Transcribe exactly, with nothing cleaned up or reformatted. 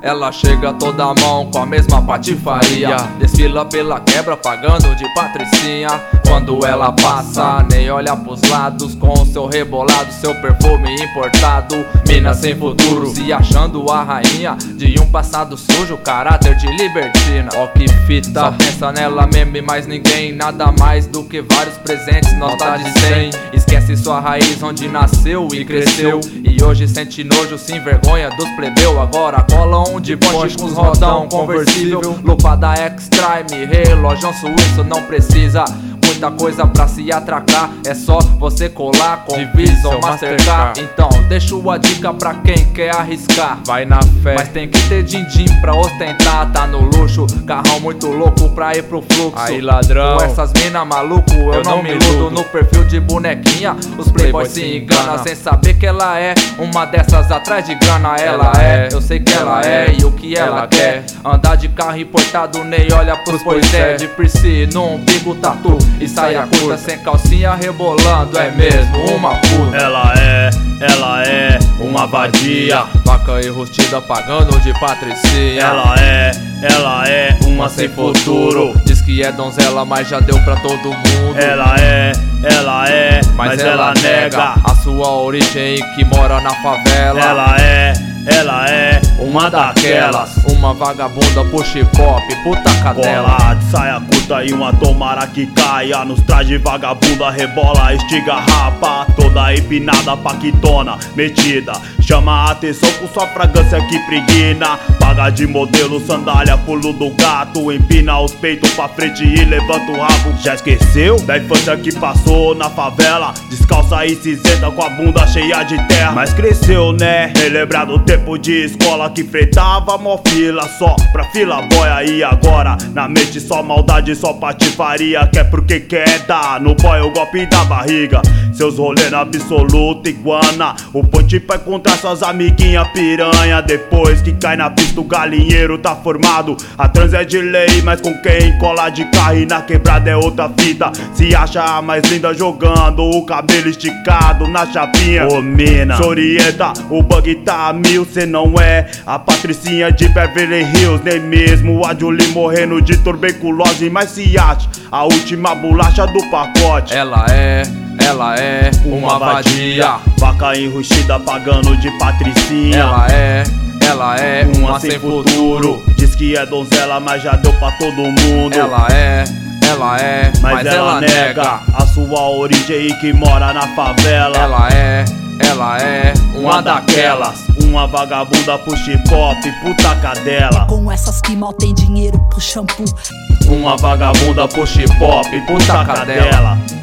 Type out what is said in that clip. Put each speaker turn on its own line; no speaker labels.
ela chega toda a mão com a mesma patifaria. Desfila pela quebra pagando de patricinha. Quando ela passa, nem olha pros lados, com o seu rebolado, seu perfume importado. Mina sem futuro, se achando a rainha de um passado sujo, caráter de libertina. Ó que fita, só pensa nela mesmo e mais ninguém. Nada mais do que vários presentes, nota de cem. Esquece sua raiz onde nasceu e cresceu, e hoje sente nojo, se envergonha dos plebeu. Agora cola um de ponte com os rodão conversível, lupa da X-Trime, relógio suíço. Não precisa muita coisa pra se atracar, é só você colar com Visa ou Mastercard. Então deixo a dica pra quem quer arriscar, vai na fé, mas tem que ter din-din pra ostentar. Tá no luxo, carrão muito louco pra ir pro fluxo.
Aí ladrão,
com essas mina maluco, eu, eu não, não me iludo. No perfil de bonequinha, os playboys se enganam sem saber que ela é uma dessas atrás de grana. Ela, ela é, eu sei que ela é, e o que ela, ela quer, andar de carro importado, nem olha pros pois é. De piercing no umbigo, tatu e saia curta, sem calcinha rebolando, é mesmo uma puta.
Ela é, ela é uma vadia,
vaca enrustida pagando de patricinha.
Ela é, ela é uma sem futuro,
diz que é donzela, mas já deu pra todo mundo.
Ela é, ela é, mas, mas ela, ela nega
a sua origem e que mora na favela.
Ela é, ela é uma daquelas,
uma vagabunda push pop, puta cadela.
Cola de saia curta e uma tomara que caia, nos traje vagabunda, rebola, estiga, rapa, toda empinada, paquitona, metida, chama a atenção com sua fragrância que preguina. Paga de modelo, sandália, pulo do gato, empina os peitos pra frente e levanta o rabo. Já esqueceu da infância que passou na favela, descalça e cinzenta com a bunda cheia de terra, mas cresceu, né? Relembra do tempo de escola que freitava mó fila só pra fila boia, e agora na mente só maldade, só patifaria. Quer porque quer dar no boy o golpe da barriga. Seus rolê na absoluta iguana, o ponte pra encontrar suas amiguinhas piranha. Depois que cai na pista o galinheiro tá formado. A trans é de lei, mas com quem cola de carro e na quebrada é outra fita. Se acha a mais linda jogando o cabelo esticado na chapinha. Ô mina, se orienta, o bug tá a mil. Cê não é a patricinha de Beverly Hills, nem mesmo a Julie morrendo de tuberculose, mas se acha a última bolacha do pacote.
Ela é, ela é uma vadia,
vaca enrustida pagando de patricinha.
Ela é, ela é uma, uma sem futuro,
diz que é donzela, mas já deu pra todo mundo.
Ela é, ela é,
mas,
mas
ela, ela nega a sua origem e que mora na favela.
Ela é, ela é uma daquelas,
uma vagabunda push pop, puta cadela.
É com essas que mal tem dinheiro pro shampoo.
Uma vagabunda push pop, puta cadela.